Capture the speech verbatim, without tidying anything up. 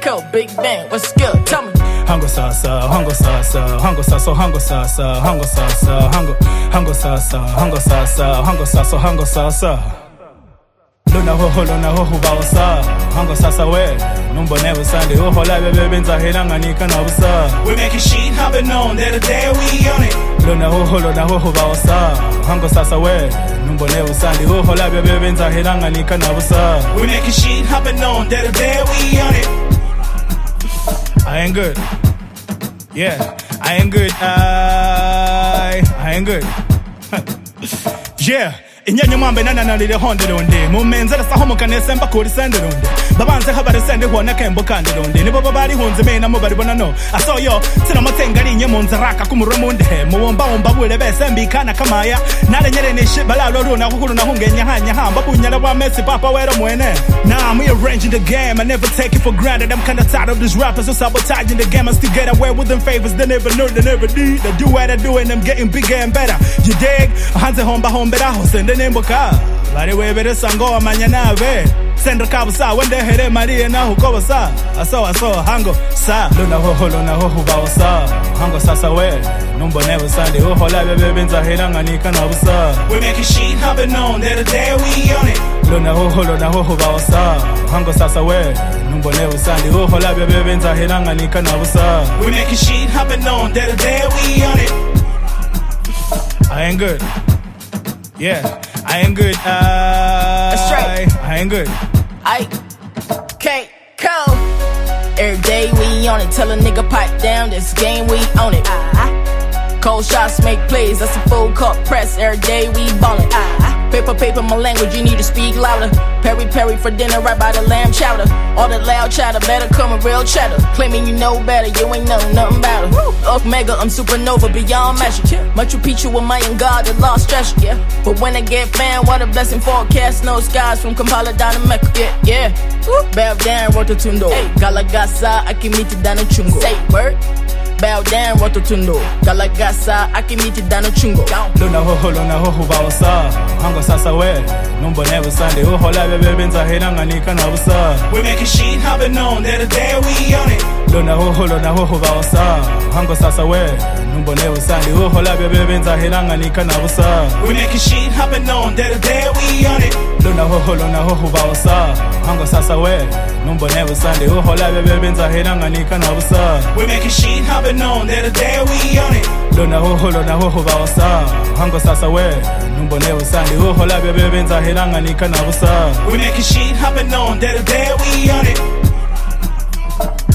Cole, Big Bang, what's good? Tell me. Hango sasa, hango sasa, hango sasa, hango sasa, hango sasa, hango, hango sasa, hango sasa, hango sasa, hango sasa. Luna hoho, luna hoho bawasa, hango sasa we, numbo never Sunday, hoho la bebe benza helanga nika na busa. We making shit happen on that day we on it. Luna hoho, luna hoho bawasa, hango sasa we, numbo never Sunday, hoho la bebe benza helanga nika na busa. We making shit happen on that day we on it. I ain't good. Yeah, I ain't good. I, I ain't good. Yeah. Inyanya mwambe nana nalile honde londe Mumenzela sa homo kanese mbakuri sende londe Babanze habari sende huona kembo kande londe Nibo babari hunze mena mubari bona no Aso yo, tina matengari nye monzaraka kumuro munde Muwomba womba wule bese mbikana kamaya Nale nyere ni shit balalo runa kukuru na hunge nyaha nyaha Mbabu nyala wa mesi papa wero mwene Nah, I'm rearranging the game, I never take it for granted I'm kinda tired of these rappers who sabotaging the game I still get away with them favors, they never know, they never did They do what I do and I'm getting bigger and better You dig? Hanze homba hombera hosende nemboka Bari webere sango amanya nawe Sendra kabusa wende here marie na hukoba sa Aso aso hango sa Luna hoho luna hoho bawasa Hango sasa we Numbo never Sunday Hoho la bebe benza helanga nika na busa We making shit happen on that day we on it. Luna hoho luna hoho bawasa Hango sasa we Numbo never Sunday Hoho la bebe benza helanga nika na busa We making shit happen on that day we on it. I ain't good. Yeah, I ain't good. I, That's right. I ain't good. I can't go. Every day we on it. Tell a nigga pipe down. This game we own it. Uh-huh. Cold shots make plays. That's a full cup press. Every day we ballin'. Uh-huh. Paper, paper, my language. You need to speak louder. Peri, peri for dinner right by the lamb chowder. All that loud chatter better come with real cheddar. Claiming you know better. You ain't know nothing about it. Up mega, I'm supernova beyond measure. Machu Picchu with Mayan God that lost treasure. Yeah. But when I get found, what a blessing forecast. No skies from Kampala down to Mecca. Yeah, yeah. Bow down, rototundo. Hey, Galagasa, Akimiti dano chungo. Say word. Bow down, rototundo. Galagasa, Akimiti dano chungo. Luna hoho, luna hoho bawasa. Hango sasa we. Numbo never Sunday. Hoho la bebe benza helanga nika na busa. We making shit happen on that day we on it. Luna hoho, luna hoho bawasa. Hango sasa we. Numbo never Sunday. Hoho la bebe benza helanga nika na busa. We making shit happen on that day we on it. Luna hoho, luna hoho bawasa. Hango sasa we. Numbo never Sunday. Hoho la bebe benza helanga nika na busa. We making shit happen on that day we on it. Luna hoho, luna hoho bawasa. Hango sasa we. Numbo never Sunday. Hoho la bebe benza helanga nika na busa. We making shit happen on that day we on it.